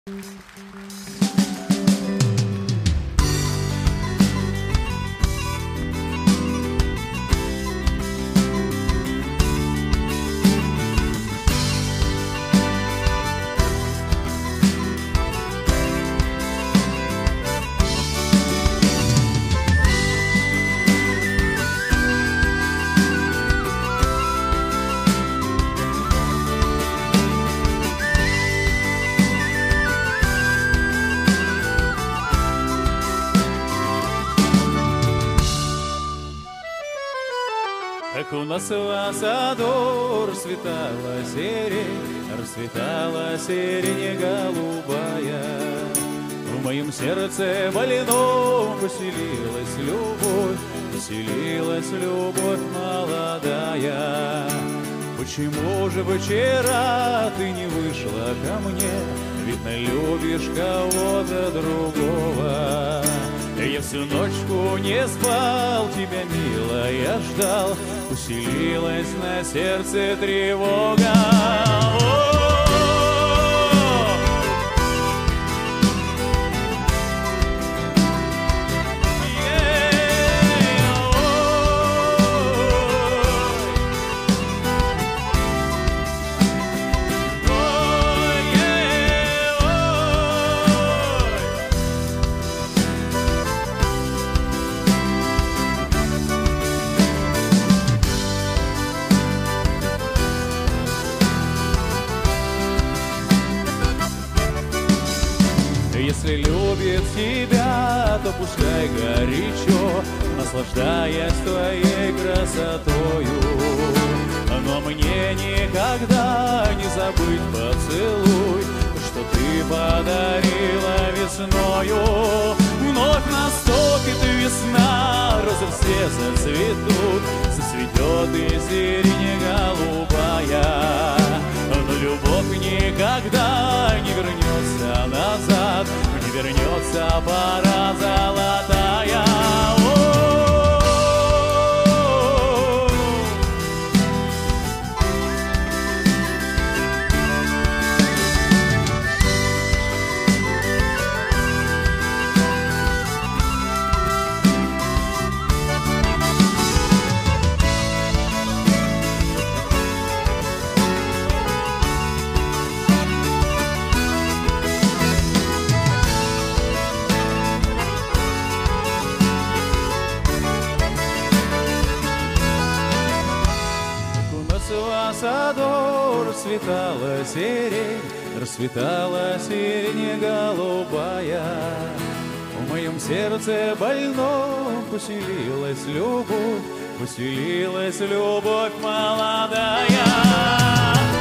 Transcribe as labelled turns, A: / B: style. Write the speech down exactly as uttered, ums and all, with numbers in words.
A: Как у нас в саду расцветала сирень, расцветала сирень голубая. В моем сердце больном поселилась любовь, поселилась любовь молодая. Почему же вчера ты не вышла ко мне? Видно, любишь кого-то другого. Я всю ночку не спал, тебя, милая, ждал. Усилилась на сердце тревога. Если любит тебя, то пускай горячо, наслаждаясь твоей красотою. Но мне никогда не забыть поцелуй, что ты подарила весною. Вновь наступит весна, розы все зацветут, зацветет и сирень голубая. Но любовь никогда не вернется назад, не вернется пора золотая. В саду расцветала сирень, расцветала сирень голубая. В моем сердце больном поселилась любовь, поселилась любовь молодая.